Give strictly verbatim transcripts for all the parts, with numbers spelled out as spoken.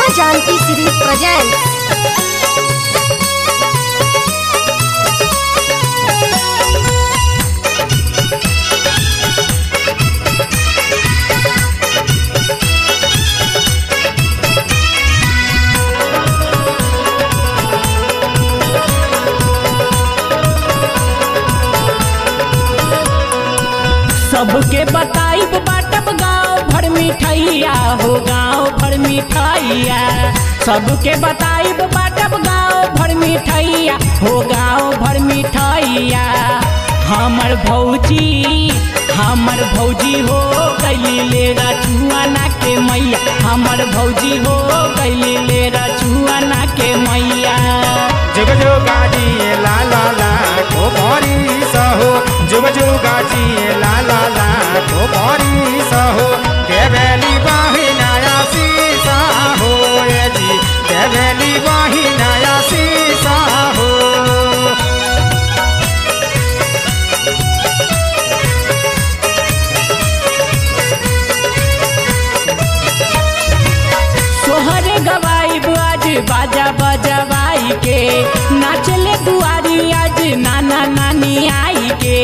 Janki series presents सबके बताइब बाटब गाँव भर मिठाइया हो गाँव भर मिठाइया। सबके बताइब बाटब गाँव भर मिठाइया हो गाँव भर मिठाइया। हमर भौजी हमर भौजी हो गइली ले रचुआना के मैया। हमर भौजी हो गइली ले रचुआना के मैया। जुग जुगाजी ला ला ला को भरी सहो जुग जुगाजी ला ला ला को भरी सहो देवेली बाही नया सीसा हो ये जी देवेली बाही नया सीसा हो। सोहरे गवाई आज बाजा बजवाई के नाचले दुआरी आज नाना नानी आई के।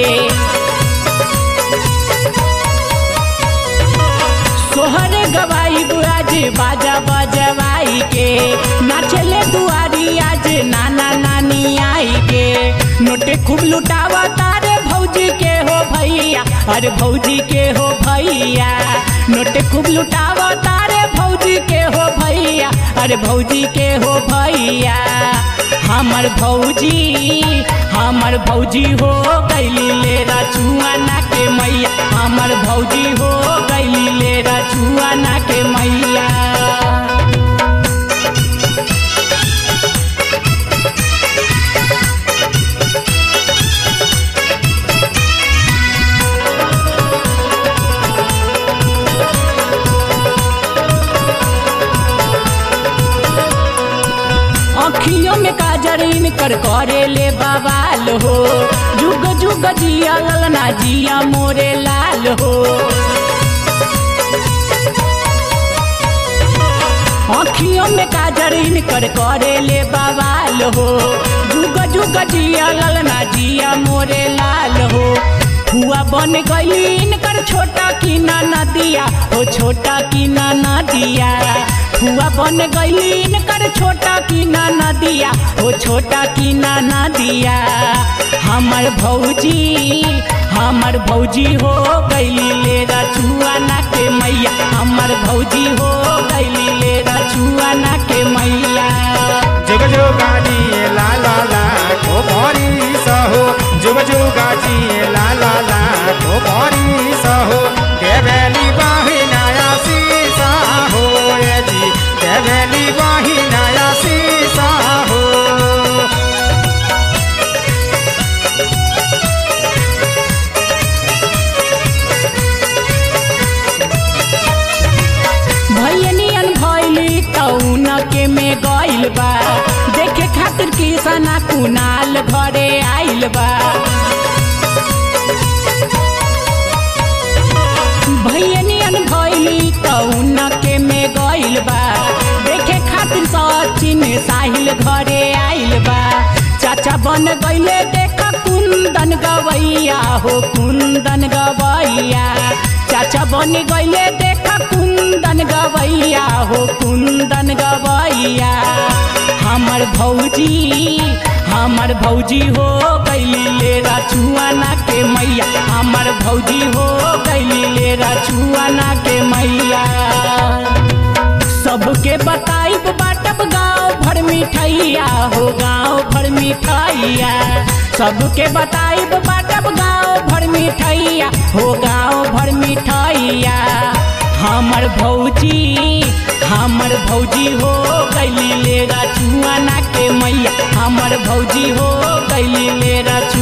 सोहरे गवाई आज बाजा बजवाई के नाचले दुआरी आज नाना नानी आई के। नोटे खूब लुटावा तारे भौजी के हो भैया अरे भौजी के हो भैया। नोटे खूब लुटावा तारे भौजी के हो भैया अरे भौजी के हो भैया। हमर भौजी हमर भौजी हो गइली ले रचुआना के मैया। हमर भौजी हो गइली ले रचुआना के मैया। अखियों में काजर इनकर करे ले बवाल हो जुग जुग जिया ललना जिया मोरे लाल हो। अखियों में काजर इनकर करे ले बवाल हो जुग जुग जिया ललना जिया मोरे लाल हो। हुआ बन गई इनकर छोटा की ना नदिया हो छोटा की ना नदिया। हुआ बन गई इनकर छोटा की ना नदिया हो छोटा की ना नदिया। हमर भौजी हमर भौजी हो गइली ले रचुआना के मैया। हमर भौजी हो गइली ले रचुआना के मैया। जुग जुगाजी ला ला ला को भरी सहो जुग जुगाजी ला ला ला को भरी सहो देवेली बाही नया सीसा हो ये जी देवेली बाही नया सीसा हो। भैयनियन भैली तौन के में गइल बा देखे खातिर किसना कुनाल घरे आइल बा। भैयनियन भैली तौन के में गइल बा देखे खातिर सचिन साहिल घरे आइल बा। चाचा बन गइले देखा कुंदन गवैया हो कुंदन गवैया। चाचा बन गइले देखा कुंदन गवैया हो कुंदन गवैया। हमर भौजी हमर भौजी हो गइली ले रचुआना के मैया। हमर भौजी हो गइली ले रचुआना के मैया। सबके बताइब बाटब गाँव भर मिठाइया हो गाँव भर मिठाइया। सबके बताइब बाटब गाँव भर मिठाइया हो गाँव भर मिठाइया। हमर भौजी हमर भौजी हो गइली ले रचुआना के मैया। हमर भौजी हो गइली ले रचुआना